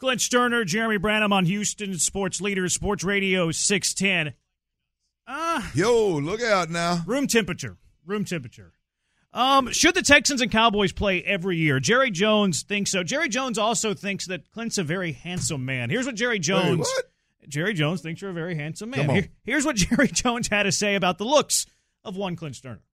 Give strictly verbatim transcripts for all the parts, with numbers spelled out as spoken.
Glenn Sterner, Jeremy Branham on Houston Sports Leader, Sports Radio six ten. Uh, Yo, look out now. Room temperature. Room temperature. Um, should the Texans and Cowboys play every year? Jerry Jones thinks so. Jerry Jones also thinks that Clint's a very handsome man. Here's what Jerry Jones... Wait, what? Jerry Jones thinks you're a very handsome man. Come on. Here, here's what Jerry Jones had to say about the looks of one Clint Sterner.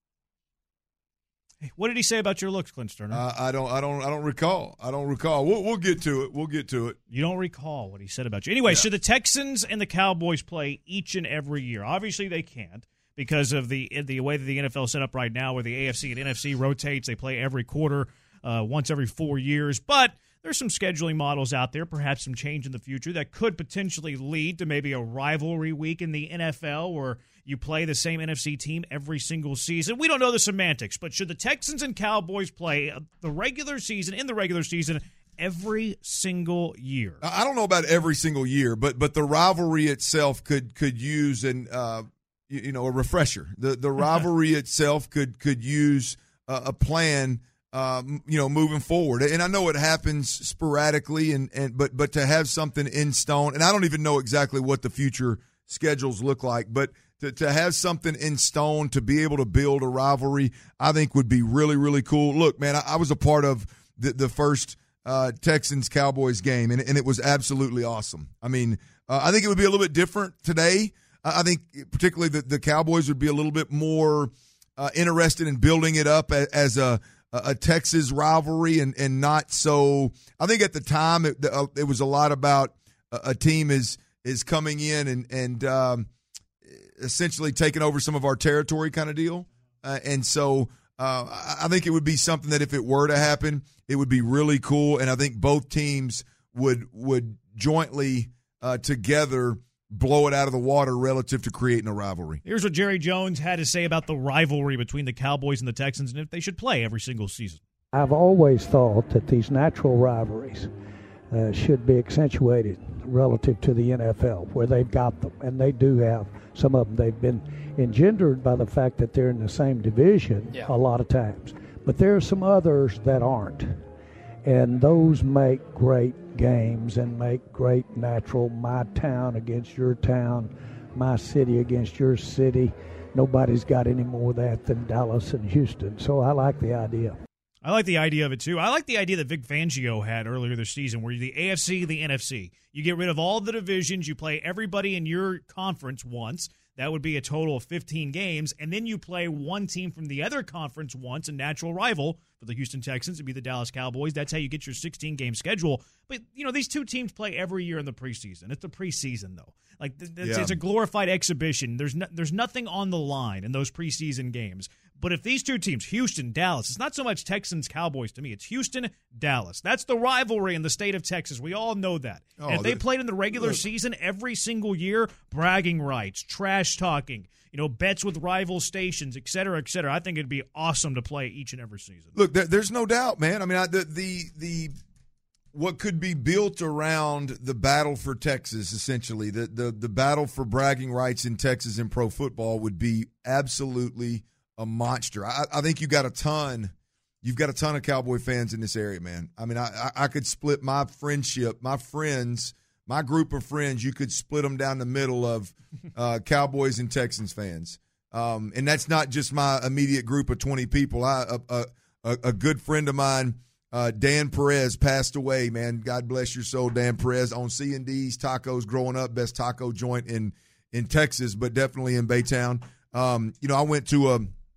What did he say about your looks, Clint Sterner? Uh, I don't, I don't, I don't recall. I don't recall. We'll, we'll get to it. We'll get to it. You don't recall what he said about you. Anyway, Yeah. should the Texans and the Cowboys play each and every year? Obviously, they can't because of the the way that the N F L is set up right now, where the A F C and N F C rotates. They play every quarter, uh, once every four years. But there's some scheduling models out there, perhaps some change in the future that could potentially lead to maybe a rivalry week in the N F L where you play the same N F C team every single season. We don't know the semantics, but should the Texans and Cowboys play the regular season, in the regular season, every single year? I don't know about every single year, but but the rivalry itself could could use an uh, you, you know a refresher. The the rivalry itself could could use a, a plan. Um, you know, moving forward, and I know it happens sporadically, and, and but but to have something in stone, and I don't even know exactly what the future schedules look like, but to, to have something in stone to be able to build a rivalry, I think would be really really cool. Look, man, I, I was a part of the the first uh, Texans Cowboys game, and and it was absolutely awesome. I mean, uh, I think it would be a little bit different today. I, I think particularly the the Cowboys would be a little bit more uh, interested in building it up as, as a a Texas rivalry and, and not so – I think at the time it, uh, it was a lot about a, a team is is coming in and, and um, essentially taking over some of our territory kind of deal. Uh, and so uh, I think it would be something that if it were to happen, it would be really cool. And I think both teams would, would jointly uh, together – blow it out of the water relative to creating a rivalry. Here's what Jerry Jones had to say about the rivalry between the Cowboys and the Texans and if they should play every single season. I've always thought that these natural rivalries uh, should be accentuated relative to the N F L, where they've got them, and they do have some of them. They've been engendered by the fact that they're in the same division yeah. a lot of times. But there are some others that aren't, and those make great games and make great natural, my town against your town, my city against your city. Nobody's got any more of that than Dallas and Houston. So I like the idea. I like the idea of it, too. I like the idea that Vic Fangio had earlier this season where the A F C, the N F C, you get rid of all the divisions, you play everybody in your conference once. That would be a total of fifteen games, and then you play one team from the other conference once, a natural rival for the Houston Texans to be the Dallas Cowboys. That's how you get your sixteen-game schedule. But, you know, these two teams play every year in the preseason. It's the preseason, though. Like, it's, yeah. it's a glorified exhibition. There's no, there's nothing on the line in those preseason games. But if these two teams, Houston, Dallas, it's not so much Texans, Cowboys to me. It's Houston, Dallas. That's the rivalry in the state of Texas. We all know that. Oh, and if they played in the regular look. season every single year, bragging rights, trash talking, you know, bets with rival stations, et cetera, et cetera, I think it'd be awesome to play each and every season. Look, there, there's no doubt, man. I mean, I, the, the the what could be built around the battle for Texas, essentially, the, the, the battle for bragging rights in Texas in pro football would be absolutely a monster. I, I think you got a ton. You've got a ton of Cowboy fans in this area, man. I mean, I, I could split my friendship, my friends, my group of friends. You could split them down the middle of uh, Cowboys and Texans fans, um, and that's not just my immediate group of twenty people. I, a, a, a good friend of mine, uh, Dan Perez, passed away. Man, God bless your soul, Dan Perez. On C and D's Tacos growing up, best taco joint in in Texas, but definitely in Baytown. Um, you know, I went to a.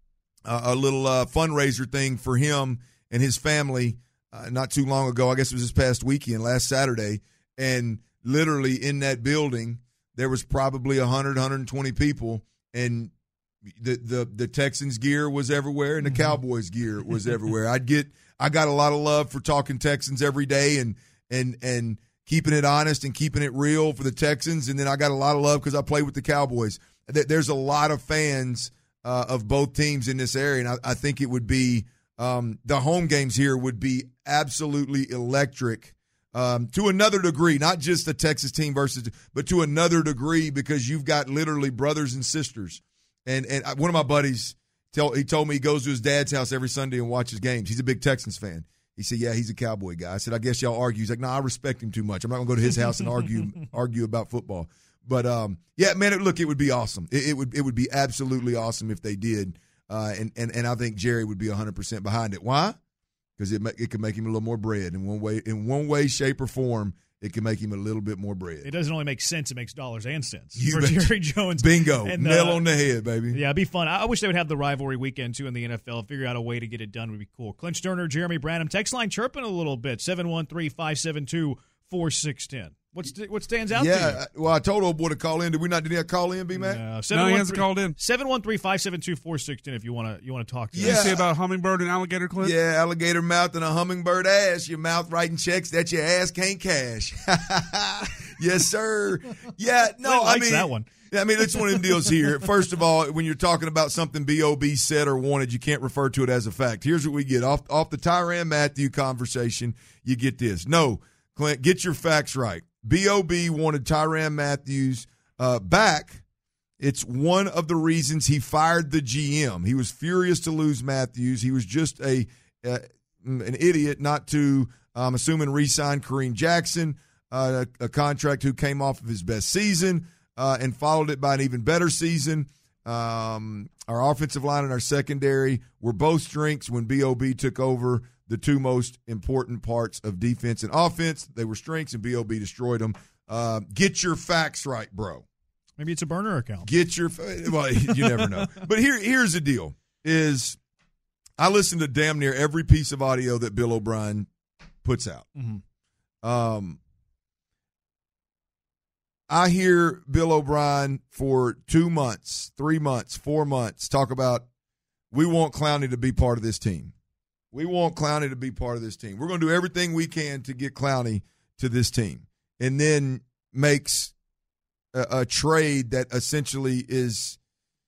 a little uh, fundraiser thing for him and his family uh, not too long ago. I guess it was this past weekend, last Saturday. And literally in that building, there was probably one hundred, one hundred twenty people. And the, the, the Texans gear was everywhere and the Cowboys gear was everywhere. I'd get I got a lot of love for talking Texans every day and and and keeping it honest and keeping it real for the Texans. And then I got a lot of love because I played with the Cowboys. There's a lot of fans Uh, of both teams in this area, and I, I think it would be um, the home games here would be absolutely electric um, to another degree, not just the Texas team versus, but to another degree because you've got literally brothers and sisters. And and one of my buddies, tell, he told me he goes to his dad's house every Sunday and watches games. He's a big Texans fan. He said, yeah, he's a Cowboy guy. I said, I guess y'all argue. He's like, no, nah, I respect him too much. I'm not going to go to his house and argue argue about football. But, um, yeah, man, it, look, it would be awesome. It, it would it would be absolutely awesome if they did. Uh, and, and, and I think Jerry would be one hundred percent behind it. Why? Because it, it could make him a little more bread in one way, in one way, shape, or form. It can make him a little bit more bread. It doesn't only make sense; it makes dollars and cents you for bet. Jerry Jones. Bingo, and, nail uh, on the head, baby. Yeah, it'd be fun. I wish they would have the rivalry weekend too in the N F L. Figure out a way to get it done would be cool. Clint Sterner, Jeremy Branham, text line chirping a little bit. seven one three, five seven two, four six one zero. What's what stands out yeah, to you? Yeah, well, I told old boy to call in. Did we not? Did he call in, B-Mac? No, no, he hasn't called in. seven one three, five seven two, four six one zero if you want to you want to talk to yeah. You say about hummingbird and alligator, Clint? Yeah, alligator mouth and a hummingbird ass. Your mouth writing checks that your ass can't cash. Yes, sir. Yeah, no, Clint I likes mean that one. I mean, it's one of them deals here. First of all, when you're talking about something B O B said or wanted, you can't refer to it as a fact. Here's what we get. Off off the Tyrann Mathieu conversation, you get this. No, Clint, get your facts right. B O B wanted Tyrann Mathieu's uh, back. It's one of the reasons he fired the G M. He was furious to lose Matthews. He was just a uh, an idiot not to, I'm assuming, re-sign Kareem Jackson, uh, a, a contract who came off of his best season uh, and followed it by an even better season. Um, our offensive line and our secondary were both strengths when B O B took over the two most important parts of defense and offense. They were strengths, and B O B destroyed them. Uh, get your facts right, bro. Maybe it's a burner account. Get your – well, you never know. But here, here's the deal is I listen to damn near every piece of audio that Bill O'Brien puts out. Mm-hmm. Um, I hear Bill O'Brien for two months, three months, four months talk about we want Clowney to be part of this team. We want Clowney to be part of this team. We're going to do everything we can to get Clowney to this team. And then makes a, a trade that essentially is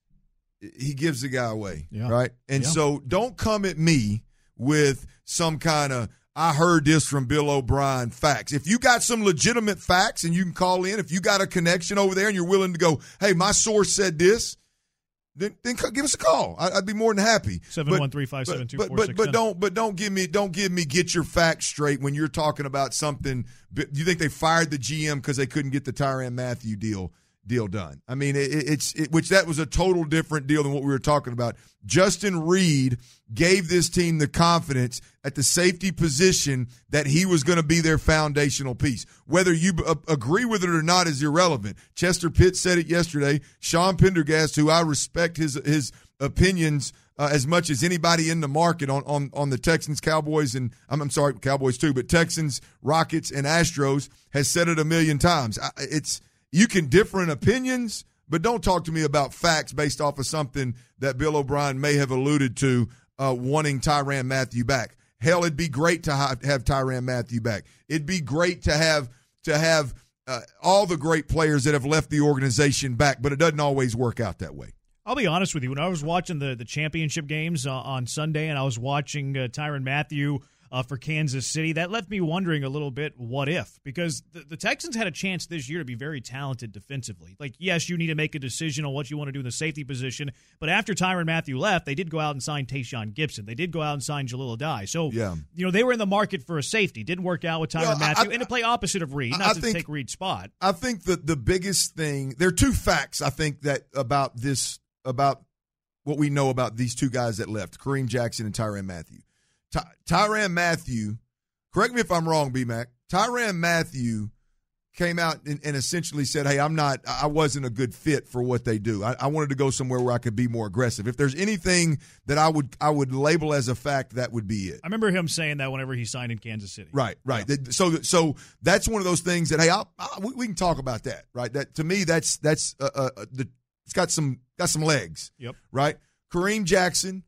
he gives the guy away, yeah. right? And yeah. so don't come at me with some kind of I heard this from Bill O'Brien facts. If you got some legitimate facts and you can call in, if you got a connection over there and you're willing to go, hey, my source said this, Then, then give us a call. I, I'd be more than happy. Seven one three five seven two But four but six. but don't but don't give me don't give me get your facts straight when you're talking about something. You think they fired the G M because they couldn't get the Tyrann Mathieu deal deal done? I mean, it, it's it, which that was a total different deal than what we were talking about. Justin Reed gave this team the confidence at the safety position that he was going to be their foundational piece. Whether you b- agree with it or not is irrelevant. Chester Pitt said it yesterday. Sean Pendergast, who I respect his his opinions uh, as much as anybody in the market on, on, on the Texans, Cowboys, and I'm, I'm sorry, Cowboys too, but Texans, Rockets, and Astros, has said it a million times. I, it's you can differ in opinions, but don't talk to me about facts based off of something that Bill O'Brien may have alluded to, uh, wanting Tyrann Mathieu back. Hell, it'd be great to have, have Tyrann Mathieu back. It'd be great to have to have uh, all the great players that have left the organization back, but it doesn't always work out that way. I'll be honest with you. When I was watching the, the championship games uh, on Sunday and I was watching uh, Tyrann Mathieu uh, for Kansas City, that left me wondering a little bit, what if? Because the, the Texans had a chance this year to be very talented defensively. Like, yes, you need to make a decision on what you want to do in the safety position, but after Tyrann Mathieu left, they did go out and sign Tayshaun Gibson. They did go out and sign Jalil Adai. So, yeah. you know, they were in the market for a safety. Didn't work out with Tyrann well, Mathieu. I, I, and to play opposite of Reed, not I to think, take Reed's spot. I think that the biggest thing, there are two facts, I think, that about this, about what we know about these two guys that left, Kareem Jackson and Tyrann Mathieu. Ty- Tyrann Mathieu, correct me if I'm wrong, B-Mac, Tyrann Mathieu came out and, and essentially said, hey, I'm not, I wasn't a good fit for what they do. I, I wanted to go somewhere where I could be more aggressive. If there's anything that I would I would label as a fact, that would be it. I remember him saying that whenever he signed in Kansas City. Right, right. Yeah. So so that's one of those things that, hey, I'll, I'll, we, we can talk about that, right? That to me, that's that's uh, uh, the it's got some got some legs. Yep. Right. Kareem Jackson,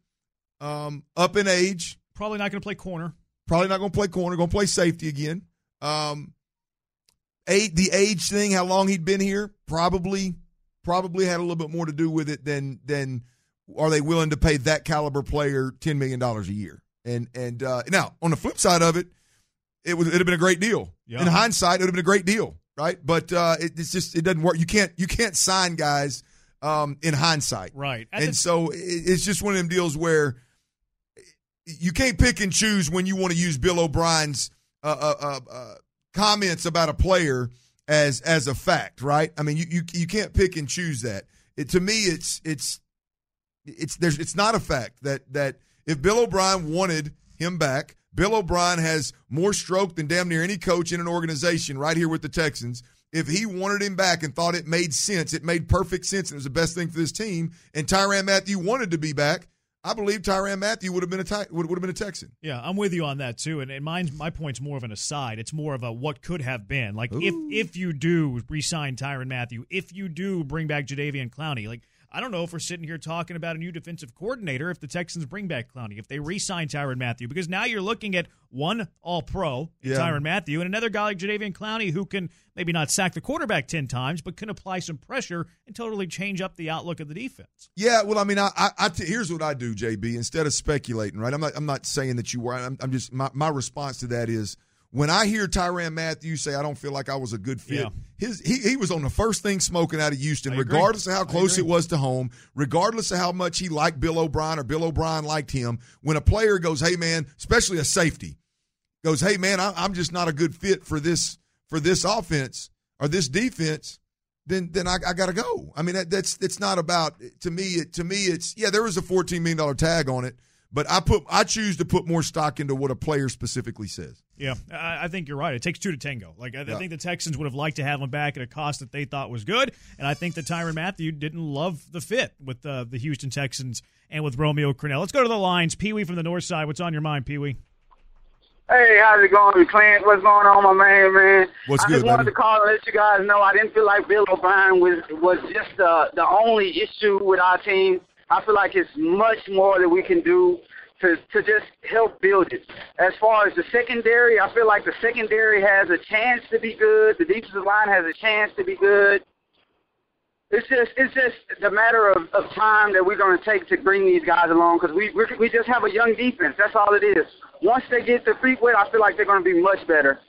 um, up in age. Probably not going to play corner. Probably not going to play corner. Going to play safety again. Um, eight, the age thing, how long he'd been here, probably, probably had a little bit more to do with it than than are they willing to pay that caliber player ten million dollars a year? And and uh, now on the flip side of it, it was it'd have been a great deal. Yeah. In hindsight, it would have been a great deal, right? But uh, it, it's just it doesn't work. You can't you can't sign guys um, in hindsight, right? At and the- so it, it's just one of them deals where. you can't pick and choose when you want to use Bill O'Brien's uh, uh, uh, uh, comments about a player as as a fact, right? I mean, you you, you can't pick and choose that. It, to me, it's it's it's there's it's not a fact that that if Bill O'Brien wanted him back, Bill O'Brien has more stroke than damn near any coach in an organization right here with the Texans. If he wanted him back and thought it made sense, it made perfect sense, and it was the best thing for this team, and Tyrann Mathieu wanted to be back, I believe Tyrann Mathieu would have been a would, would have been a Texan. Yeah, I'm with you on that too. And, and mine's, my point's more of an aside. It's more of a what could have been. Like Ooh. if if you do re-sign Tyrann Mathieu, if you do bring back Jadeveon Clowney, like I don't know if we're sitting here talking about a new defensive coordinator if the Texans bring back Clowney, if they re-sign Tyrann Mathieu, because now you're looking at one all-pro, yeah. Tyrann Mathieu, and another guy like Jadeveon Clowney who can maybe not sack the quarterback ten times, but can apply some pressure and totally change up the outlook of the defense. Yeah, well, I mean, I, I, I t- here's what I do, J B. Instead of speculating, right? I'm not, I'm not saying that you were. I'm, I'm just my, my response to that is when I hear Tyrann Mathieu say, "I don't feel like I was a good fit," yeah. his he he was on the first thing smoking out of Houston, regardless of how close it was to home, regardless of how much he liked Bill O'Brien or Bill O'Brien liked him. When a player goes, "Hey, man," especially a safety, goes, "Hey, man, I, I'm just not a good fit for this for this offense or this defense," then then I, I got to go. I mean, that, that's it's not about to me. It, to me, it's yeah, there was a fourteen million dollars tag on it. But I put I choose to put more stock into what a player specifically says. Yeah, I, I think you're right. It takes two to tango. Like I, yeah. I think the Texans would have liked to have him back at a cost that they thought was good, and I think that Tyrann Mathieu didn't love the fit with uh, the Houston Texans and with Romeo Crennel. Let's go to the lines. Pee Wee from the North Side. What's on your mind, Pee Wee? Hey, how's it going, Clint? What's going on, my man, man? What's I good, just wanted baby? to call and let you guys know I didn't feel like Bill O'Brien was was just uh, the only issue with our team. I feel like it's much more that we can do to to just help build it. As far as the secondary, I feel like the secondary has a chance to be good. The defensive line has a chance to be good. It's just it's just the matter of, of time that we're going to take to bring these guys along because we we're, we just have a young defense. That's all it is. Once they get their feet wet, I feel like they're going to be much better.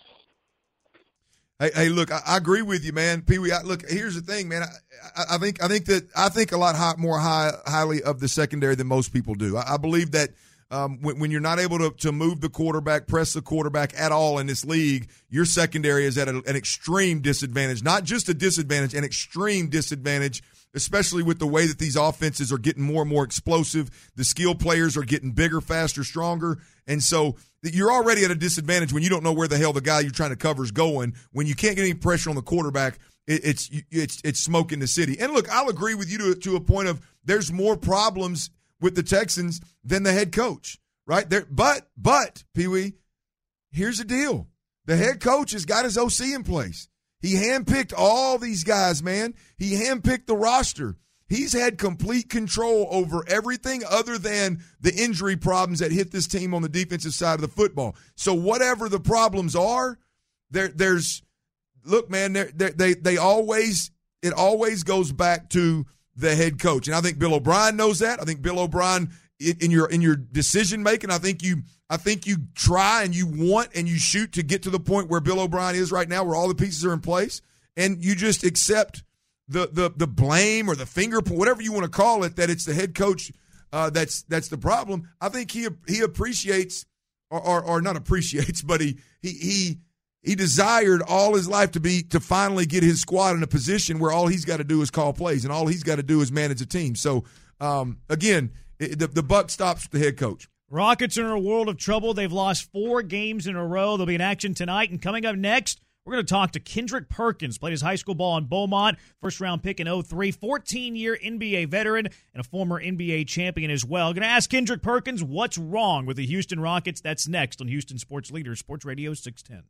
Hey, hey, look, I, I agree with you, man. Pee Wee, look, here's the thing, man. I, I, I think I think that I think a lot high, more high, highly of the secondary than most people do. I, I believe that. Um, when, when you're not able to, to move the quarterback, press the quarterback at all in this league, your secondary is at a, an extreme disadvantage. Not just a disadvantage, an extreme disadvantage, especially with the way that these offenses are getting more and more explosive. The skill players are getting bigger, faster, stronger. And so you're already at a disadvantage when you don't know where the hell the guy you're trying to cover is going. When you can't get any pressure on the quarterback, it, it's, it's, it's smoke in the city. And look, I'll agree with you to, to a point of there's more problems with the Texans than the head coach, right? There, but, but, Pee Wee, here's the deal. The head coach has got his O C in place. He handpicked all these guys, man. He handpicked the roster. He's had complete control over everything other than the injury problems that hit this team on the defensive side of the football. So whatever the problems are, there, there's, look, man, they're, they're, they they always, it always goes back to the head coach. And I think Bill O'Brien knows that. I think Bill O'Brien in your in your decision making, I think you I think you try and you want and you shoot to get to the point where Bill O'Brien is right now, where all the pieces are in place, and you just accept the the the blame or the finger, whatever you want to call it, that it's the head coach uh, that's that's the problem. I think he he appreciates or, or or not appreciates, but he he he He desired all his life to be to finally get his squad in a position where all he's got to do is call plays and all he's got to do is manage a team. So, um, again, it, the, the buck stops with the head coach. Rockets are in a world of trouble. They've lost four games in a row. They'll be in action tonight. And coming up next, we're going to talk to Kendrick Perkins. Played his high school ball in Beaumont, first-round pick in oh three, fourteen-year N B A veteran and a former N B A champion as well. Going to ask Kendrick Perkins what's wrong with the Houston Rockets. That's next on Houston Sports Leader, Sports Radio six ten.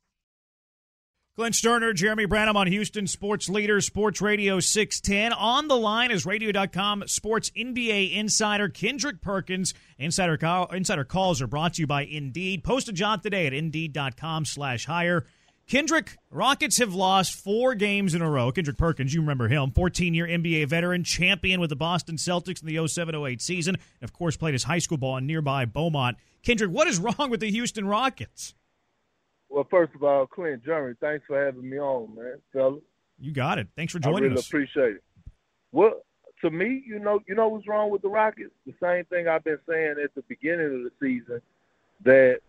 Glenn Sterner, Jeremy Branham on Houston Sports Leader, Sports Radio six ten. On the line is Radio dot com Sports N B A insider Kendrick Perkins. Insider call, insider calls are brought to you by Indeed. Post a job today at Indeed dot com slash hire. Kendrick, Rockets have lost four games in a row. Kendrick Perkins, you remember him, fourteen-year N B A veteran, champion with the Boston Celtics in the oh seven oh eight season, and of course played his high school ball in nearby Beaumont. Kendrick, what is wrong with the Houston Rockets? Well, first of all, Clint, Jeremy, thanks for having me on, man, fella. You got it. Thanks for joining us. I really us. appreciate it. Well, to me, you know, you know what's wrong with the Rockets? The same thing I've been saying at the beginning of the season, that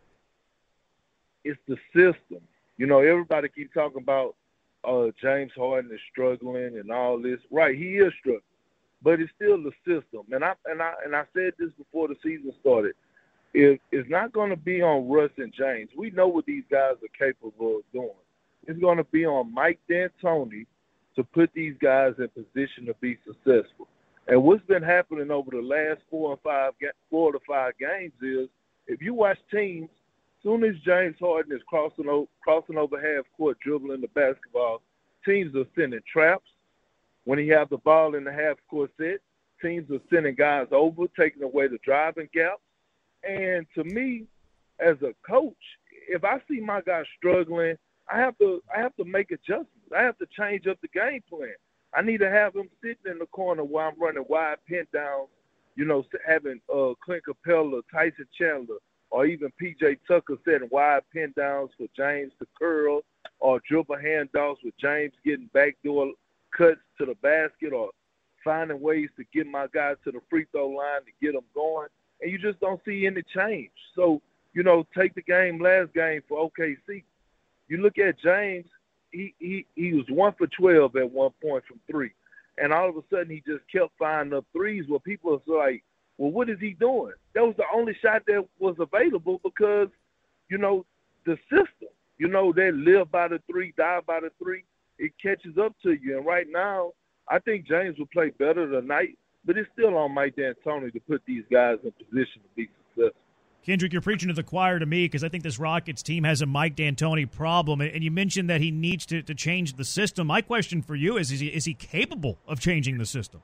it's the system. You know, everybody keeps talking about uh, James Harden is struggling and all this. Right, he is struggling, but it's still the system. And I and I and I said this before the season started. It, it's not going to be on Russ and James. We know what these guys are capable of doing. It's going to be on Mike D'Antoni to put these guys in position to be successful. And what's been happening over the last four and five, four to five games is, if you watch teams, as soon as James Harden is crossing over, crossing over half court, dribbling the basketball, teams are sending traps. When he has the ball in the half court set, teams are sending guys over, taking away the driving gaps. And to me, as a coach, if I see my guy struggling, I have to I have to make adjustments. I have to change up the game plan. I need to have him sitting in the corner while I'm running wide pin downs, you know, having uh, Clint Capella, Tyson Chandler, or even P J Tucker setting wide pin downs for James to curl, or dribble handoffs with James getting backdoor cuts to the basket, or finding ways to get my guys to the free throw line to get them going. And you just don't see any change. So, you know, take the game last game for O K C. You look at James, he, he, he was one for twelve at one point from three. And all of a sudden he just kept finding up threes where people are like, well, what is he doing? That was the only shot that was available because, you know, the system, you know, they live by the three, die by the three. It catches up to you. And right now, I think James will play better tonight, but it's still on Mike D'Antoni to put these guys in position to be successful. Kendrick, you're preaching to the choir to me because I think this Rockets team has a Mike D'Antoni problem, and you mentioned that he needs to, to change the system. My question for you is, is he, is he capable of changing the system?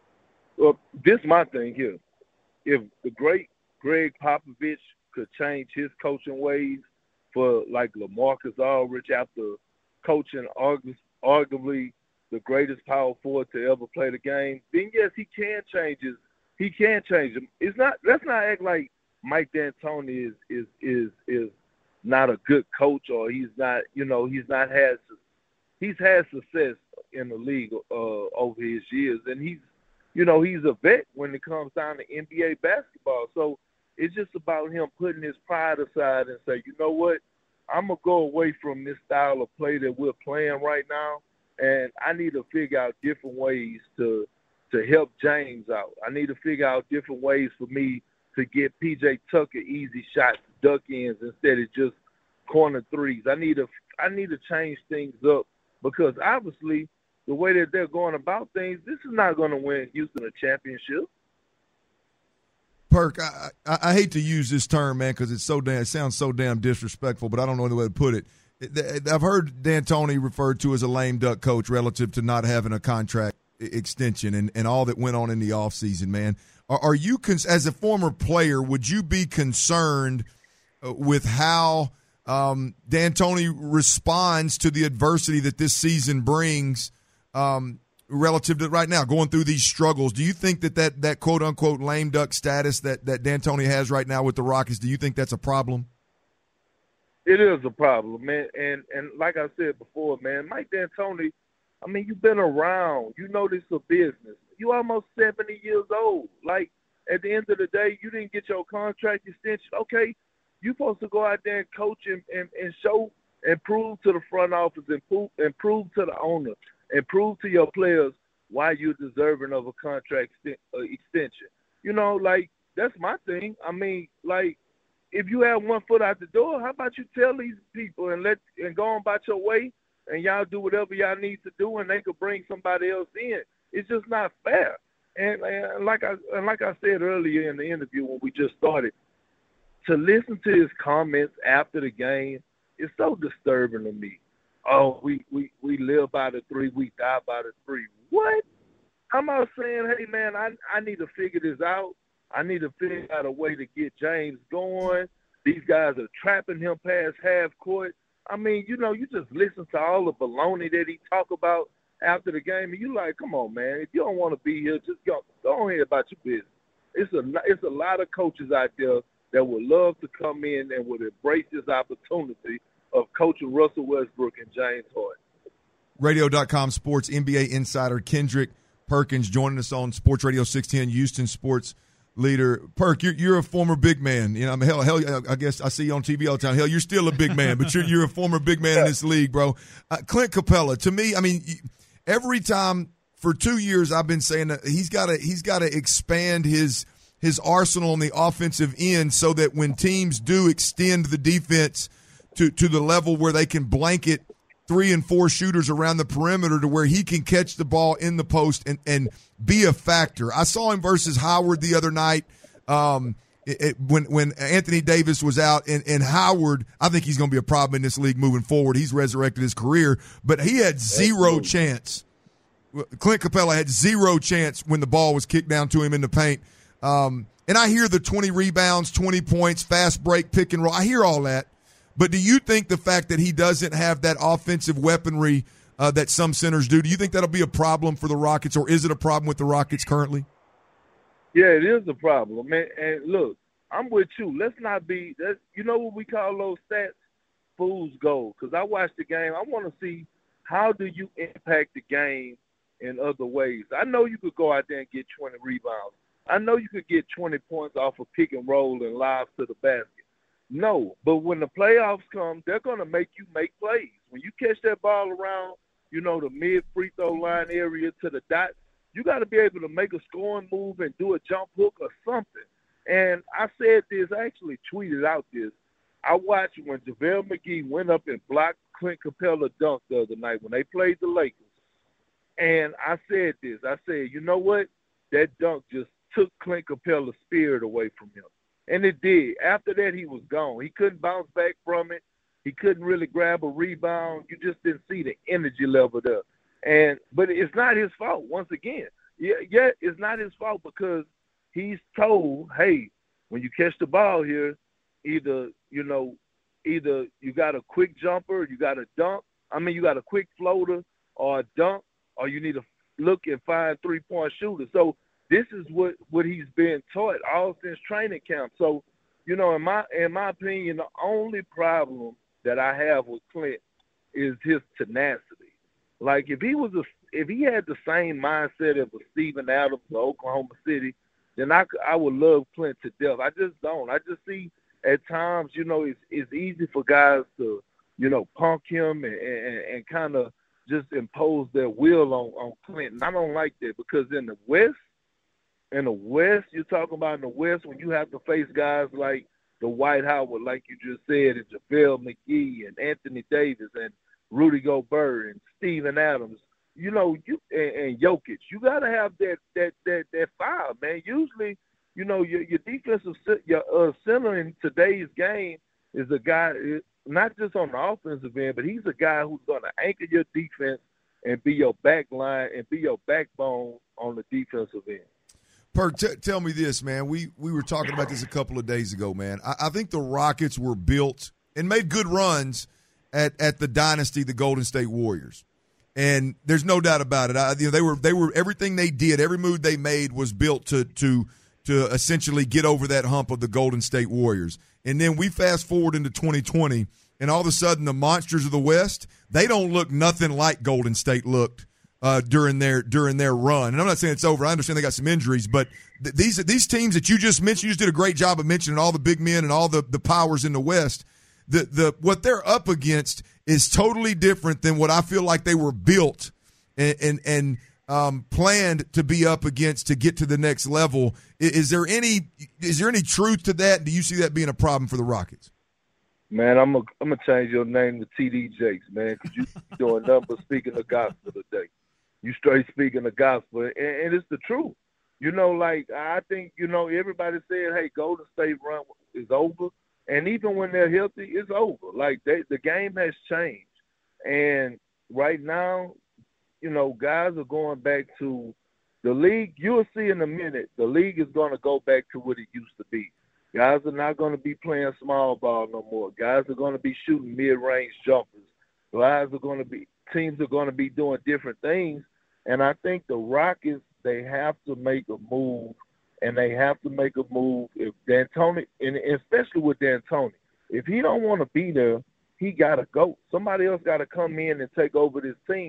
Well, this is my thing here. If the great Greg Popovich could change his coaching ways for, like, LaMarcus Aldridge after coaching argu- arguably the greatest power forward to ever play the game, then, yes, he can change his – he can change him. It's not – let's not act like Mike D'Antoni is is is is not a good coach, or he's not, you know, he's not had he's had success in the league uh, over his years, and he's, you know, he's a vet when it comes down to N B A basketball. So it's just about him putting his pride aside and say, you know what, I'm gonna go away from this style of play that we're playing right now, and I need to figure out different ways to to help James out. I need to figure out different ways for me to get P J Tucker easy shots, duck ins, instead of just corner threes. I need to I need to change things up, because obviously the way that they're going about things, this is not going to win Houston a championship. Perk, I, I, I hate to use this term, man, because it's so damn, it sounds so damn disrespectful, but I don't know any way to put it. I've heard D'Antoni referred to as a lame duck coach relative to not having a contract extension and, and all that went on in the offseason, man. Are, are you, as a former player, would you be concerned with how um, D'Antoni responds to the adversity that this season brings um, relative to right now, going through these struggles? Do you think that that, that quote-unquote lame duck status that, that D'Antoni has right now with the Rockets, do you think that's a problem? It is a problem, man. And, and like I said before, man, Mike D'Antoni, I mean, you've been around. You know this is a business. You almost seventy years old. Like, at the end of the day, you didn't get your contract extension. Okay, you're supposed to go out there and coach and, and, and show and prove to the front office and prove, and prove to the owner and prove to your players why you're deserving of a contract uh, extension. You know, like, that's my thing. I mean, like, if you have one foot out the door, how about you tell these people and let and go on about your way, and y'all do whatever y'all need to do, and they could bring somebody else in. It's just not fair. And, and like I and like I said earlier in the interview when we just started, to listen to his comments after the game is so disturbing to me. Oh, we, we, we live by the three, we die by the three. What? I'm not saying, hey, man, I I need to figure this out. I need to figure out a way to get James going. These guys are trapping him past half court. I mean, you know, you just listen to all the baloney that he talk about after the game, and you like, come on, man. If you don't want to be here, just go, go ahead about your business. It's a, it's a lot of coaches out there that would love to come in and would embrace this opportunity of coaching Russell Westbrook and James Harden. Radio dot com sports N B A insider Kendrick Perkins joining us on Sports Radio six ten, Houston sports leader. Perk, you're, you're a former big man. You know, I mean, hell, hell, I guess I see you on T V all the time. Hell, you're still a big man, but you're you're a former big man in this league, bro. Uh, Clint Capella, to me, I mean, every time for two years I've been saying that he's got to he's got to expand his his arsenal on the offensive end so that when teams do extend the defense to to the level where they can blanket three and four shooters around the perimeter to where he can catch the ball in the post and, and be a factor. I saw him versus Howard the other night um, it, it, when when Anthony Davis was out. And, and Howard, I think he's going to be a problem in this league moving forward. He's resurrected his career, but he had zero chance. Clint Capella had zero chance when the ball was kicked down to him in the paint. Um, and I hear the twenty rebounds, twenty points, fast break, pick and roll. I hear all that. But do you think the fact that he doesn't have that offensive weaponry uh, that some centers do, do you think that'll be a problem for the Rockets, or is it a problem with the Rockets currently? Yeah, it is a problem, man. And look, I'm with you. Let's not be that's, – you know what we call those stats? Fool's gold. Because I watched the game. I want to see how do you impact the game in other ways. I know you could go out there and get twenty rebounds. I know you could get twenty points off of pick and roll and live to the basket. No, but when the playoffs come, they're going to make you make plays. When you catch that ball around, you know, the mid-free throw line area to the dot, you got to be able to make a scoring move and do a jump hook or something. And I said this, I actually tweeted out this. I watched when JaVale McGee went up and blocked Clint Capella dunk the other night when they played the Lakers. And I said this. I said, you know what? That dunk just took Clint Capella's spirit away from him. And it did. After that, he was gone. He couldn't bounce back from it. He couldn't really grab a rebound. You just didn't see the energy level there. And but it's not his fault. Once again, yeah, yeah, it's not his fault because he's told, hey, when you catch the ball here, either you know, either you got a quick jumper, you got a dunk. I mean, you got a quick floater or a dunk, or you need to look and find three-point shooters. So this is what, what he's been taught all since training camp. So, you know, in my in my opinion, the only problem that I have with Clint is his tenacity. Like if he was a if he had the same mindset of a Steven Adams or Oklahoma City, then I I would love Clint to death. I just don't. I just see at times, you know, it's it's easy for guys to, you know, punk him and and, and kind of just impose their will on on Clint. And I don't like that because in the West. In the West, you're talking about in the West when you have to face guys like the Dwight Howard, like you just said, and JaVale McGee and Anthony Davis and Rudy Gobert and Steven Adams, you know, you and, and Jokic. You got to have that that that that fire, man. Usually, you know, your your defensive your uh, center in today's game is a guy not just on the offensive end, but he's a guy who's going to anchor your defense and be your back line and be your backbone on the defensive end. Perk, t- tell me this, man. We we were talking about this a couple of days ago, man. I, I think the Rockets were built and made good runs at, at the dynasty, the Golden State Warriors, and there's no doubt about it. I, you know, they were they were everything they did, every move they made was built to to to essentially get over that hump of the Golden State Warriors. And then we fast forward into twenty twenty, and all of a sudden the monsters of the West, they don't look nothing like Golden State looked Uh, during their during their run. And I'm not saying it's over. I understand they got some injuries, but th- these these teams that you just mentioned, you just did a great job of mentioning all the big men and all the, the powers in the West. The the what they're up against is totally different than what I feel like they were built and and, and um, planned to be up against to get to the next level. Is, is there any is there any truth to that? Do you see that being a problem for the Rockets? Man, I'm gonna I'm gonna change your name to T D Jakes, man, because you doing nothing but speaking the gospel today. You straight speaking the gospel, and, and it's the truth. You know, like, I think, you know, everybody said, hey, Golden State run is over, and even when they're healthy, it's over. Like, they, the game has changed. And right now, you know, guys are going back to the league. You'll see in a minute, the league is going to go back to what it used to be. Guys are not going to be playing small ball no more. Guys are going to be shooting mid-range jumpers. Guys are going to be – teams are going to be doing different things. And I think the Rockets, they have to make a move, and they have to make a move if D'Antoni, and especially with D'Antoni. If he don't want to be there, he got to go. Somebody else got to come in and take over this team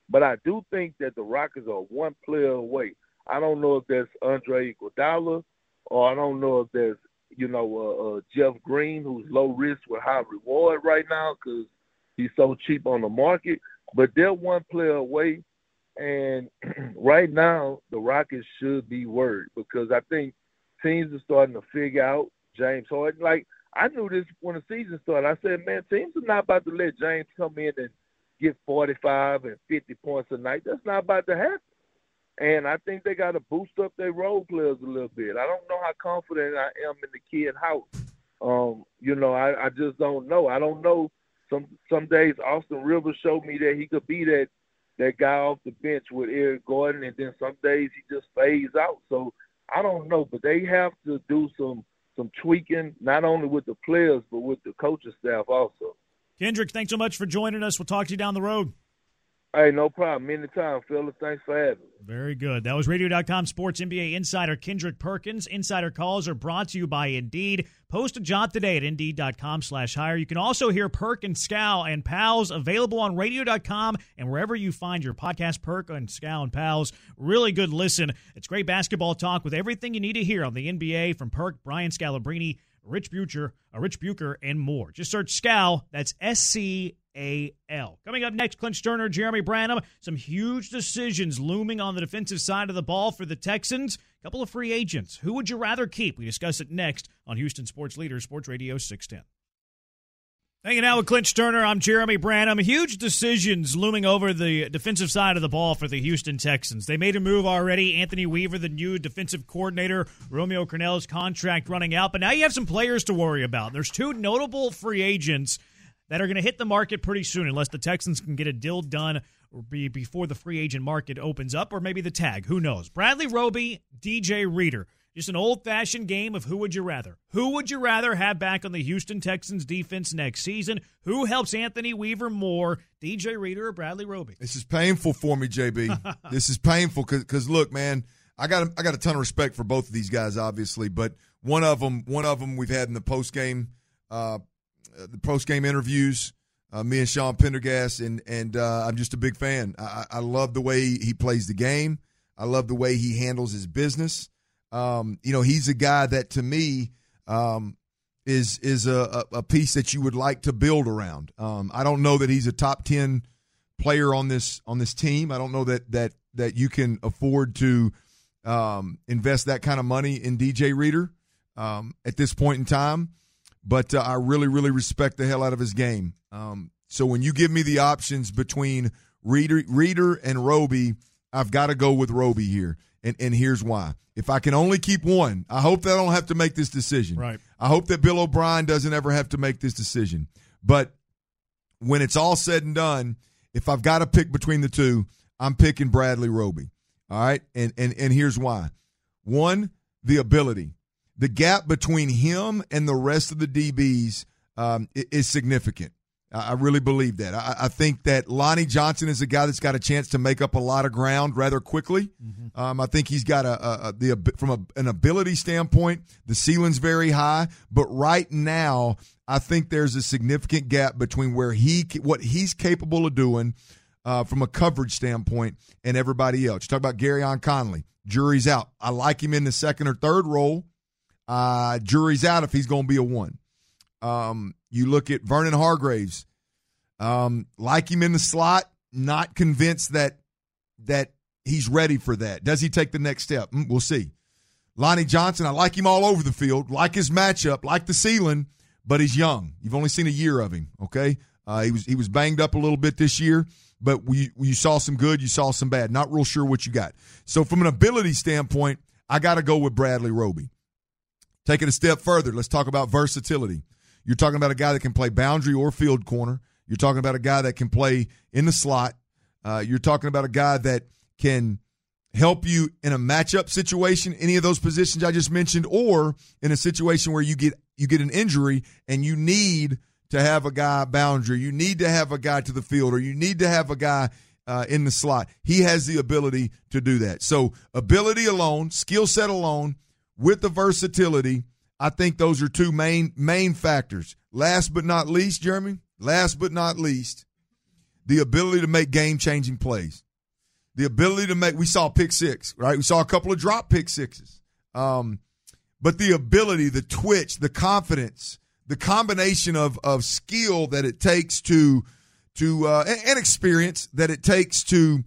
But I do think that the Rockets are one player away. I don't know if that's Andre Iguodala, or I don't know if there's, you know, uh, uh, Jeff Green, who's low risk with high reward right now because he's so cheap on the market. But they're one player away. And right now, the Rockets should be worried because I think teams are starting to figure out James Harden. Like, I knew this when the season started. I said, man, teams are not about to let James come in and get forty-five and fifty points a night. That's not about to happen. And I think they got to boost up their role players a little bit. I don't know how confident I am in the kid House. Um, you know, I, I just don't know. I don't know. Some some days Austin Rivers showed me that he could be that that guy off the bench with Eric Gordon, and then some days he just fades out. So I don't know, but they have to do some some tweaking, not only with the players but with the coaching staff also. Kendrick, thanks so much for joining us. We'll talk to you down the road. Hey, no problem. Anytime, fellas. Thanks for having me. Very good. That was Radio dot com sports N B A insider Kendrick Perkins. Insider calls are brought to you by Indeed. Post a job today at Indeed dot com slash hire. You can also hear Perk and Scal and Pals available on Radio dot com and wherever you find your podcast. Perk and Scal and Pals. Really good listen. It's great basketball talk with everything you need to hear on the N B A from Perk, Brian Scalabrine, Rich Bucher, uh, Rich Bucher, and more. Just search Scal. That's S C A L. Coming up next, Clint Sterner, Jeremy Branham. Some huge decisions looming on the defensive side of the ball for the Texans. A couple of free agents. Who would you rather keep? We discuss it next on Houston Sports Leader, Sports Radio six ten. Hanging out with Clint Sterner, I'm Jeremy Branham. Huge decisions looming over the defensive side of the ball for the Houston Texans. They made a move already. Anthony Weaver, the new defensive coordinator. Romeo Crennel's contract running out. But now you have some players to worry about. There's two notable free agents that are going to hit the market pretty soon unless the Texans can get a deal done or be before the free agent market opens up, or maybe the tag. Who knows? Bradley Roby, D J Reader. Just an old-fashioned game of who would you rather. Who would you rather have back on the Houston Texans defense next season? Who helps Anthony Weaver more, D J Reader or Bradley Roby? This is painful for me, J B. This is painful because, look, man, I got a, I got a ton of respect for both of these guys, obviously, but one of them, one of them we've had in the post-game uh, the post-game interviews, uh, me and Sean Pendergast, and and uh, I'm just a big fan. I, I love the way he plays the game. I love the way he handles his business. Um, you know, he's a guy that, to me, um, is is a, a piece that you would like to build around. Um, I don't know that he's a top ten player on this on this team. I don't know that that that you can afford to um, invest that kind of money in D J Reader um, at this point in time. But uh, I really, really respect the hell out of his game. Um, so when you give me the options between Reader, Reader and Roby, I've got to go with Roby here, and and here's why. If I can only keep one, I hope that I don't have to make this decision. Right. I hope that Bill O'Brien doesn't ever have to make this decision. But when it's all said and done, if I've got to pick between the two, I'm picking Bradley Roby. All right? And and and here's why. One, the ability. The gap between him and the rest of the D Bs um, is significant. I really believe that. I, I think that Lonnie Johnson is a guy that's got a chance to make up a lot of ground rather quickly. Mm-hmm. Um, I think he's got a, a, a the from a, an ability standpoint, the ceiling's very high. But right now, I think there's a significant gap between where he what he's capable of doing uh, from a coverage standpoint and everybody else. You talk about Garyon Conley, jury's out. I like him in the second or third role. Uh, jury's out if he's going to be a one. Um, you look at Vernon Hargraves, um, like him in the slot, not convinced that that he's ready for that. Does he take the next step? Mm, we'll see. Lonnie Johnson, I like him all over the field, like his matchup, like the ceiling, but he's young. You've only seen a year of him, okay? Uh, he was he was banged up a little bit this year, but we, you saw some good, you saw some bad. Not real sure what you got. So from an ability standpoint, I got to go with Bradley Roby. Take it a step further. Let's talk about versatility. You're talking about a guy that can play boundary or field corner. You're talking about a guy that can play in the slot. Uh, you're talking about a guy that can help you in a matchup situation, any of those positions I just mentioned, or in a situation where you get you get an injury and you need to have a guy boundary, you need to have a guy to the field, or you need to have a guy uh, in the slot. He has the ability to do that. So ability alone, skill set alone, with the versatility, I think those are two main main factors. Last but not least, Jeremy, last but not least, the ability to make game-changing plays, the ability to make – we saw pick six, right? We saw a couple of drop pick sixes. Um, but the ability, the twitch, the confidence, the combination of of skill that it takes to to uh, and, and experience that it takes to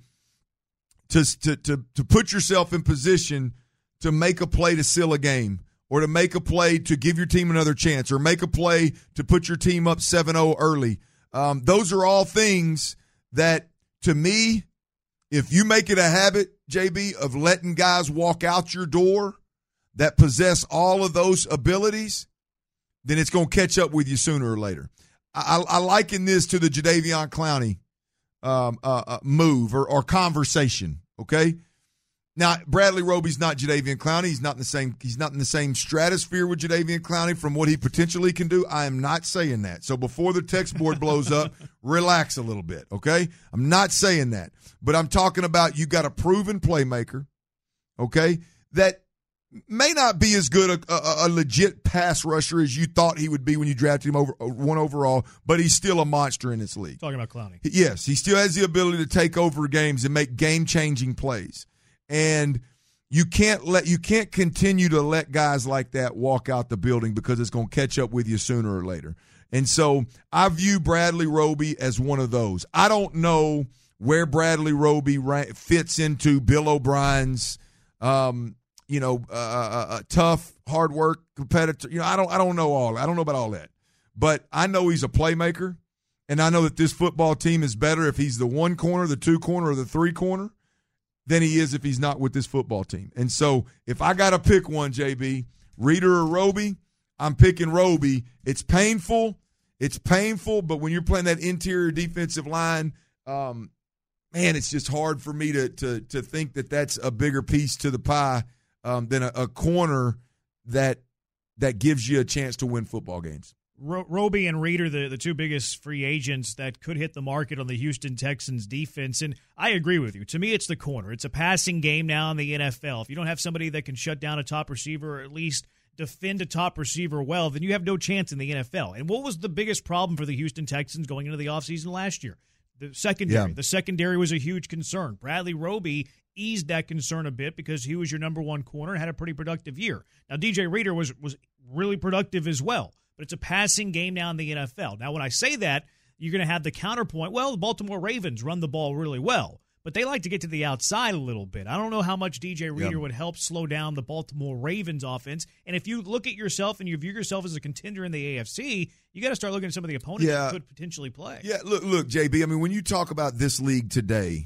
to to to to put yourself in position to make a play to seal a game, or to make a play to give your team another chance, or make a play to put your team up seven oh early. Um, those are all things that, to me, if you make it a habit, J B, of letting guys walk out your door that possess all of those abilities, then it's going to catch up with you sooner or later. I, I liken this to the Jadeveon Clowney um, uh, uh, move or, or conversation, okay? Now, Bradley Roby's not Jadeveon Clowney. He's not in the same. He's not in the same stratosphere with Jadeveon Clowney from what he potentially can do. I am not saying that. So before the text board blows up, relax a little bit, okay? I'm not saying that, but I'm talking about you got a proven playmaker, okay, that may not be as good a, a, a legit pass rusher as you thought he would be when you drafted him over one overall, but he's still a monster in this league. Talking about Clowney. Yes, he still has the ability to take over games and make game-changing plays. And you can't let you can't continue to let guys like that walk out the building, because it's going to catch up with you sooner or later. And so I view Bradley Roby as one of those. I don't know where Bradley Roby fits into Bill O'Brien's, um, you know, uh, uh, uh, tough, hard work, competitor. You know, I don't I don't know all. I don't know about all that, but I know he's a playmaker, and I know that this football team is better if he's the one corner, the two corner, or the three corner than he is if he's not with this football team. And so if I got to pick one, J B, Reader or Roby, I'm picking Roby. It's painful. It's painful, but when you're playing that interior defensive line, um, man, it's just hard for me to to to think that that's a bigger piece to the pie um, than a, a corner that that gives you a chance to win football games. Ro- Roby and Reader, the, the two biggest free agents that could hit the market on the Houston Texans defense. And I agree with you. To me, it's the corner. It's a passing game now in the N F L. If you don't have somebody that can shut down a top receiver, or at least defend a top receiver well, then you have no chance in the N F L. And what was the biggest problem for the Houston Texans going into the offseason last year? The secondary. Yeah. The secondary was a huge concern. Bradley Roby eased that concern a bit because he was your number one corner and had a pretty productive year. Now, D J Reader was was really productive as well. But it's a passing game now in the N F L. Now, when I say that, you're going to have the counterpoint. Well, the Baltimore Ravens run the ball really well, but they like to get to the outside a little bit. I don't know how much D J Reader yep. would help slow down the Baltimore Ravens offense. And if you look at yourself and you view yourself as a contender in the A F C, you got to start looking at some of the opponents yeah. that could potentially play. Yeah, look, look, J B, I mean, when you talk about this league today,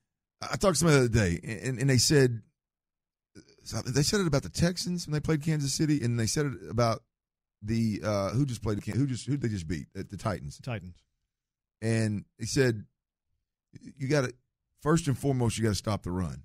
I talked to somebody the other day, and, and they said they said it about the Texans when they played Kansas City, and they said it about the uh, who just played the who just who they just beat the, the Titans. The Titans. And he said, you got to first and foremost, you got to stop the run.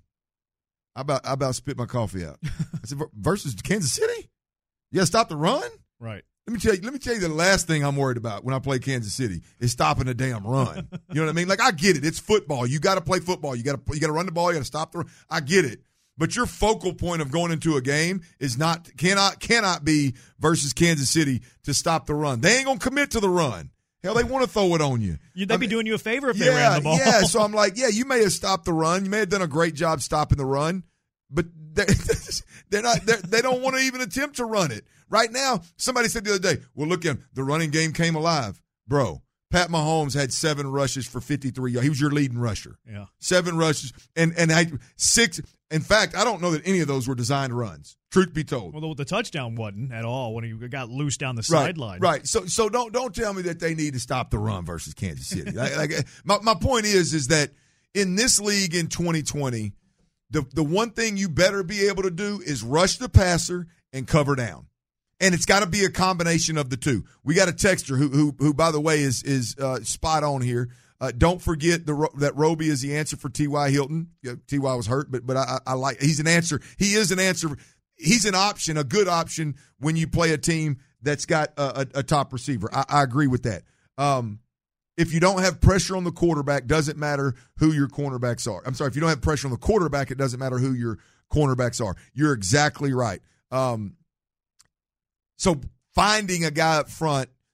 I about I about spit my coffee out. I said, versus Kansas City, you got to stop the run. Right. Let me tell you. Let me tell you the last thing I'm worried about when I play Kansas City is stopping the damn run. You know what I mean? Like, I get it. It's football. You got to play football. You got to you got to run the ball. You got to stop the run. I get it. But your focal point of going into a game is not cannot cannot be versus Kansas City to stop the run. They ain't gonna commit to the run. Hell, they want to throw it on you. They'd I be mean, doing you a favor if yeah, they ran the ball. Yeah, so I'm like, yeah, you may have stopped the run. You may have done a great job stopping the run, but they're, they're not. They're, they don't want to even attempt to run it right now. Somebody said the other day, "Well, look at him. The running game came alive, bro." Pat Mahomes had seven rushes for fifty-three yards. He was your leading rusher. Yeah, seven rushes and and I, six. In fact, I don't know that any of those were designed runs. Truth be told, well, the touchdown wasn't at all when he got loose down the right, sideline. Right. So, so don't don't tell me that they need to stop the run versus Kansas City. like, like, my my point is is that in this league in twenty twenty, the the one thing you better be able to do is rush the passer and cover down. And it's got to be a combination of the two. We got a texter who, who, who by the way, is is uh, spot on here. Uh, don't forget the, that Roby is the answer for T Y. Hilton. Yeah, T Y was hurt, but but I, I like he's an answer. He is an answer. He's an option, a good option when you play a team that's got a, a, a top receiver. I, I agree with that. Um, if you don't have pressure on the quarterback, doesn't matter who your cornerbacks are. I'm sorry, if you don't have pressure on the quarterback, it doesn't matter who your cornerbacks are. You're exactly right. Um, so finding a guy up front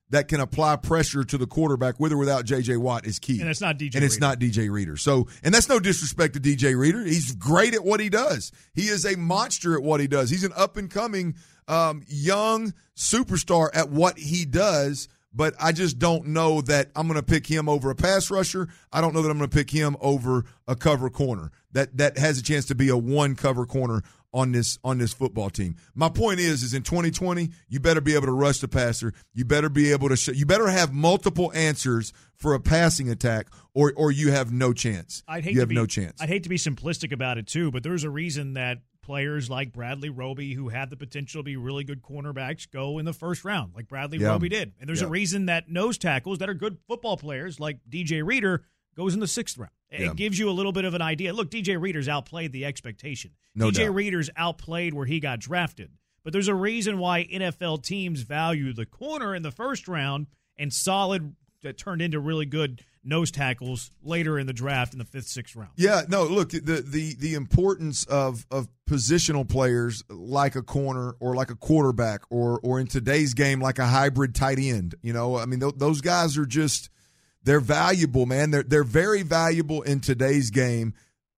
that can apply pressure to the quarterback with or without J J. Watt is key. And it's not D J And it's Reader. not D J Reader. So, and that's no disrespect to D J Reader. He's great at what he does. He is a monster at what he does. He's an up-and-coming um, young superstar at what he does, but I just don't know that I'm going to pick him over a pass rusher. I don't know that I'm going to pick him over a cover corner that that has a chance to be a one cover corner on this on this football team. My point is, is in twenty twenty, you better be able to rush the passer. You better be able to sh- you better have multiple answers for a passing attack, or or you have no chance. I'd hate you to have be, no chance. I'd hate to be simplistic about it too, but there's a reason that players like Bradley Roby, who had the potential to be really good cornerbacks, go in the first round, like Bradley Yeah. Roby did. And there's Yeah. a reason that nose tackles that are good football players, like D J Reader, goes in the sixth round. It Yeah. gives you a little bit of an idea. Look, D J Reader's outplayed the expectation. No D J doubt. Reader's outplayed where he got drafted. But there's a reason why N F L teams value the corner in the first round and solid that turned into really good nose tackles later in the draft in the fifth, sixth round. Yeah, no, look, the the the importance of of positional players like a corner or like a quarterback or or in today's game like a hybrid tight end. You know, I mean, th- those guys are just they're valuable, man. They're they're very valuable in today's game.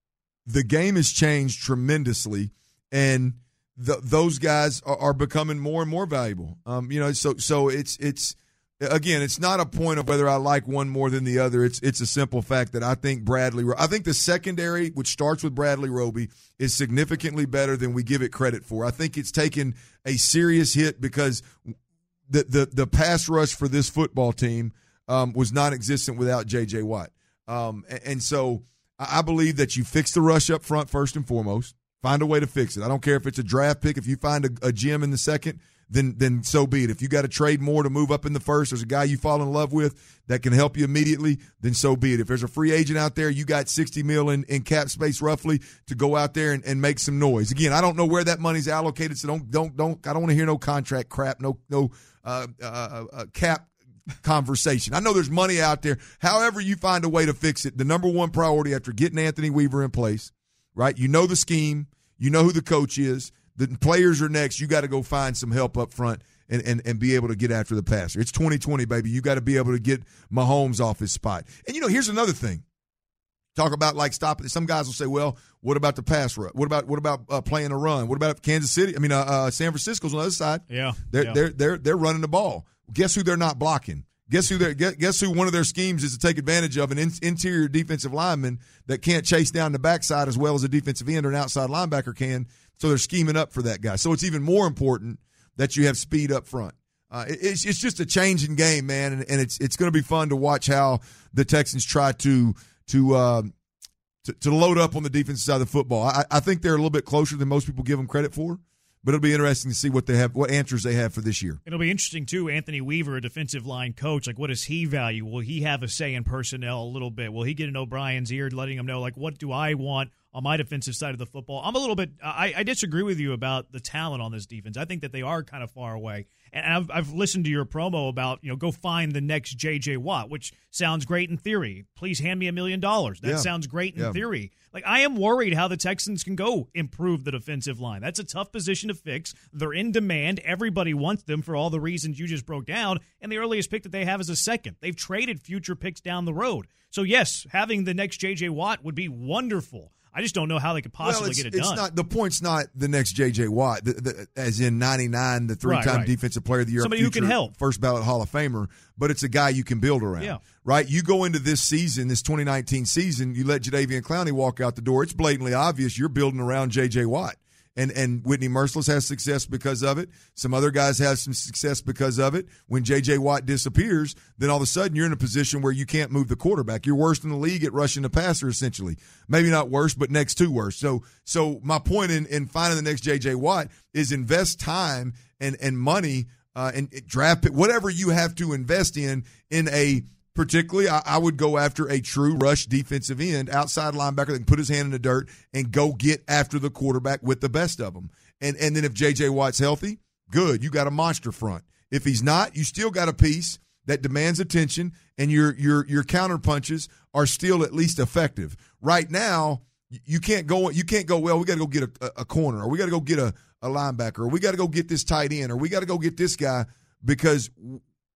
The game has changed tremendously, and the, those guys are, are becoming more and more valuable. Um, you know, so so it's it's. Again, it's not a point of whether I like one more than the other. It's it's a simple fact that I think Bradley – I think the secondary, which starts with Bradley Roby, is significantly better than we give it credit for. I think it's taken a serious hit because the the, the pass rush for this football team um, was non-existent without J J. Watt. Um, and, and so I believe that you fix the rush up front first and foremost. Find a way to fix it. I don't care if it's a draft pick. If you find a, a gem in the second – then then so be it. If you got to trade more to move up in the first, there's a guy you fall in love with that can help you immediately, then so be it. If there's a free agent out there, you got sixty mil in, in cap space roughly to go out there and, and make some noise. Again, I don't know where that money's allocated, so don't don't don't I don't want to hear no contract crap, no no uh, uh, uh, cap conversation. I know there's money out there. However you find a way to fix it, the number one priority after getting Anthony Weaver in place, right? You know the scheme, you know who the coach is. The players are next. You got to go find some help up front and, and, and be able to get after the passer. It's twenty twenty, baby. You got to be able to get Mahomes off his spot. And, you know, here's another thing. Talk about, like, stopping. Some guys will say, well, what about the pass rush? What about what about uh, playing a run? What about Kansas City? I mean, uh, uh, San Francisco's on the other side. Yeah. They're, yeah. they're, they're, they're running the ball. Guess who they're not blocking? Guess who they're, guess who one of their schemes is to take advantage of an in, interior defensive lineman that can't chase down the backside as well as a defensive end or an outside linebacker can. So they're scheming up for that guy. So it's even more important that you have speed up front. Uh, it, it's it's just a changing game, man, and, and it's it's going to be fun to watch how the Texans try to to, um, to to load up on the defensive side of the football. I, I think they're a little bit closer than most people give them credit for, but it'll be interesting to see what they have, what answers they have for this year. It'll be interesting, too, Anthony Weaver, a defensive line coach. Like, what does he value? Will he have a say in personnel a little bit? Will he get in O'Brien's ear, letting him know, like, what do I want on my defensive side of the football? I'm a little bit I, – I disagree with you about the talent on this defense. I think that they are kind of far away. And I've, I've listened to your promo about, you know, go find the next J J. Watt, which sounds great in theory. Please hand me a million dollars. That Yeah. sounds great in Yeah. theory. Like, I am worried how the Texans can go improve the defensive line. That's a tough position to fix. They're in demand. Everybody wants them for all the reasons you just broke down. And the earliest pick that they have is a second. They've traded future picks down the road. So, yes, having the next J J. Watt would be wonderful. I just don't know how they could possibly well, it's, get it it's done. Not, the point's not the next J J. Watt, the, the, as in ninety-nine, the three-time Right, right. Defensive Player of the Year, Somebody who can future help. first ballot Hall of Famer, but it's a guy you can build around. Yeah. Right? You go into this season, this twenty nineteen season, you let Jadeveon Clowney walk out the door. It's blatantly obvious you're building around J J. Watt. And and Whitney Merciless has success because of it. Some other guys have some success because of it. When J J. Watt disappears, then all of a sudden you're in a position where you can't move the quarterback. You're worst in the league at rushing the passer, essentially. Maybe not worst, but next to worst. So so my point in, in finding the next J J. Watt is invest time and, and money uh, and draft pick, whatever you have to invest in, in a particularly, I, I would go after a true rush defensive end, outside linebacker that can put his hand in the dirt and go get after the quarterback with the best of them. And and then if J J. Watt's healthy, good, you got a monster front. If he's not, you still got a piece that demands attention, and your your your counter punches are still at least effective. Right now, you can't go. You can't go. Well, we got to go get a, a corner, or we got to go get a, a linebacker, or we got to go get this tight end, or we got to go get this guy because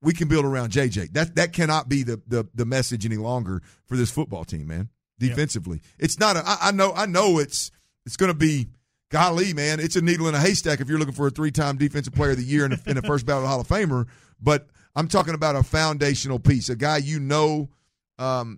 we can build around J J. That that cannot be the the, the message any longer for this football team, man. Defensively, yeah. it's not. A, I, I know. I know. It's it's going to be. Golly, man, it's a needle in a haystack if you're looking for a three-time Defensive Player of the Year in the, in the first ballot Hall of Famer. But I'm talking about a foundational piece, a guy you know. Um,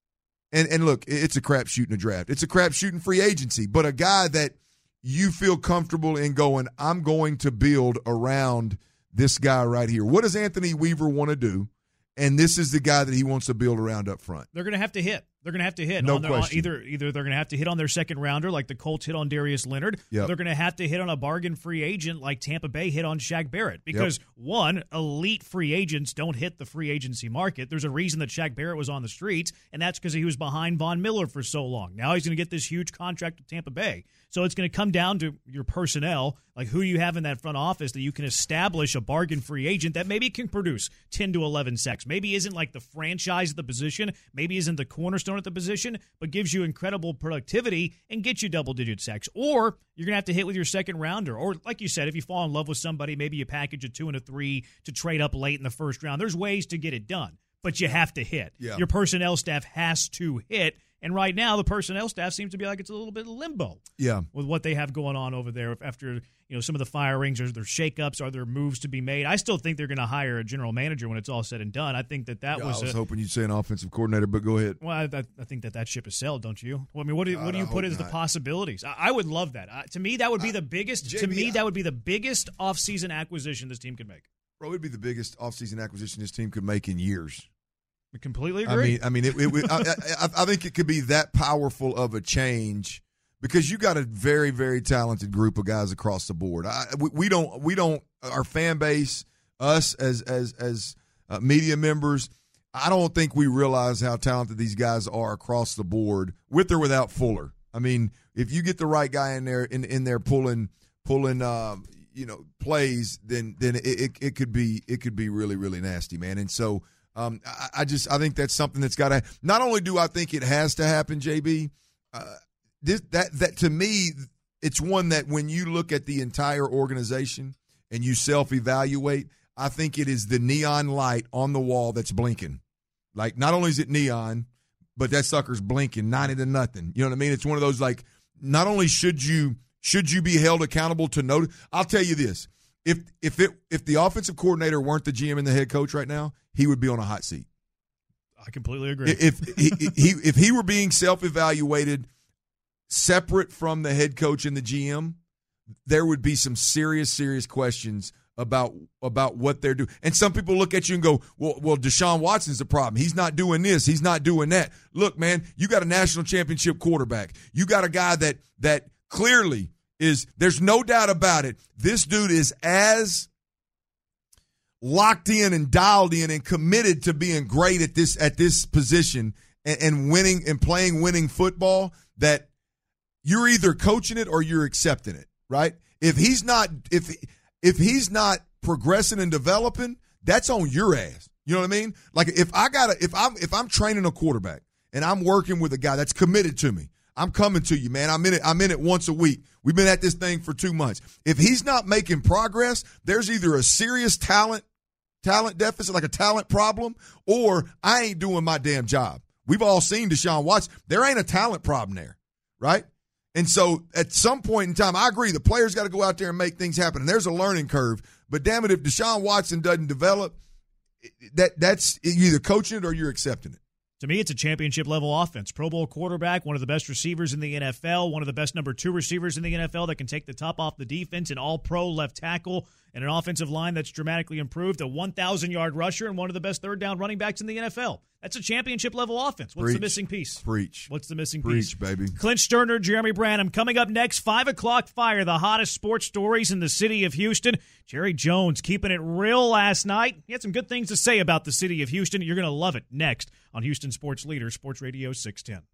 and and look, it's a crapshoot in a draft. It's a crapshoot in free agency. But a guy that you feel comfortable in going, I'm going to build around this guy right here. What does Anthony Weaver want to do? And this is the guy that he wants to build around up front. They're going to have to hit. They're going to have to hit. No on their, question. On either, either they're going to have to hit on their second rounder like the Colts hit on Darius Leonard, yep. or they're going to have to hit on a bargain free agent like Tampa Bay hit on Shaq Barrett. Because, yep. one, elite free agents don't hit the free agency market. There's a reason that Shaq Barrett was on the streets, and that's because he was behind Von Miller for so long. Now he's going to get this huge contract with Tampa Bay. So it's going to come down to your personnel, like who you have in that front office that you can establish a bargain free agent that maybe can produce ten to eleven sacks. Maybe isn't like the franchise at the position, maybe isn't the cornerstone at the position, but gives you incredible productivity and gets you double-digit sacks. Or you're going to have to hit with your second rounder. Or like you said, if you fall in love with somebody, maybe you package a two and a three to trade up late in the first round. There's ways to get it done, but you have to hit. Yeah. Your personnel staff has to hit. And right now, the personnel staff seems to be like it's a little bit limbo. Yeah. With what they have going on over there after, you know, some of the firings, or their shakeups, are there moves to be made? I still think they're going to hire a general manager when it's all said and done. I think that that yeah, was. I was a, hoping you'd say an offensive coordinator, but go ahead. Well, I, I think that that ship is sailed, don't you? Well, I mean, what do, God, what do you I put as not. the possibilities? I, I would love that. I, to me, that would be the biggest. J B, to me, I, that would be the biggest offseason acquisition this team could make. Bro, it would be the biggest offseason acquisition this team could make in years. I completely agree. I mean, I mean, it, it, I, I, I think it could be that powerful of a change because you got a very, very talented group of guys across the board. I, we, we don't, we don't, our fan base, us as as as uh, media members, I don't think we realize how talented these guys are across the board, with or without Fuller. I mean, if you get the right guy in there, in in there pulling, pulling, um, you know, plays, then then it, it it could be it could be really, really nasty, man. And so. Um, I, I just I think that's something that's got to. Not only do I think it has to happen, J B, uh, this, that that to me, it's one that when you look at the entire organization and you self-evaluate, I think it is the neon light on the wall that's blinking. Like, not only is it neon, but that sucker's blinking ninety to nothing. You know what I mean? It's one of those, like, not only should you should you be held accountable to know. I'll tell you this. If if it if the offensive coordinator weren't the G M and the head coach right now, he would be on a hot seat. I completely agree. If he, he if he were being self-evaluated separate from the head coach and the G M, there would be some serious, serious questions about about what they're doing. And some people look at you and go, well, well, Deshaun Watson's the problem. He's not doing this. He's not doing that. Look, man, you got a national championship quarterback. You got a guy that that clearly is, there's no doubt about it, this dude is as locked in and dialed in and committed to being great at this at this position and, and winning and playing winning football that you're either coaching it or you're accepting it, right? If he's not if if he's not progressing and developing, that's on your ass. You know what I mean? Like if I gotta if I'm if I'm training a quarterback and I'm working with a guy that's committed to me, I'm coming to you, man. I'm in it. I'm in it once a week. We've been at this thing for two months. If he's not making progress, there's either a serious talent talent deficit, like a talent problem, or I ain't doing my damn job. We've all seen Deshaun Watson. There ain't a talent problem there, right? And so at some point in time, I agree, the players got to go out there and make things happen. And there's a learning curve. But damn it, if Deshaun Watson doesn't develop, that that's you're either coaching it or you're accepting it. To me, it's a championship-level offense. Pro Bowl quarterback, one of the best receivers in the N F L, one of the best number two receivers in the N F L that can take the top off the defense, an all-pro left tackle, and an offensive line that's dramatically improved, a one thousand yard rusher, and one of the best third-down running backs in the N F L. That's a championship-level offense. What's Preach. the missing piece? Preach. What's the missing Preach, piece? baby. Clint Sterner, Jeremy Branham. Coming up next, five o'clock Fire, the hottest sports stories in the city of Houston. Jerry Jones keeping it real last night. He had some good things to say about the city of Houston. You're going to love it next on Houston Sports Leader, Sports Radio six ten.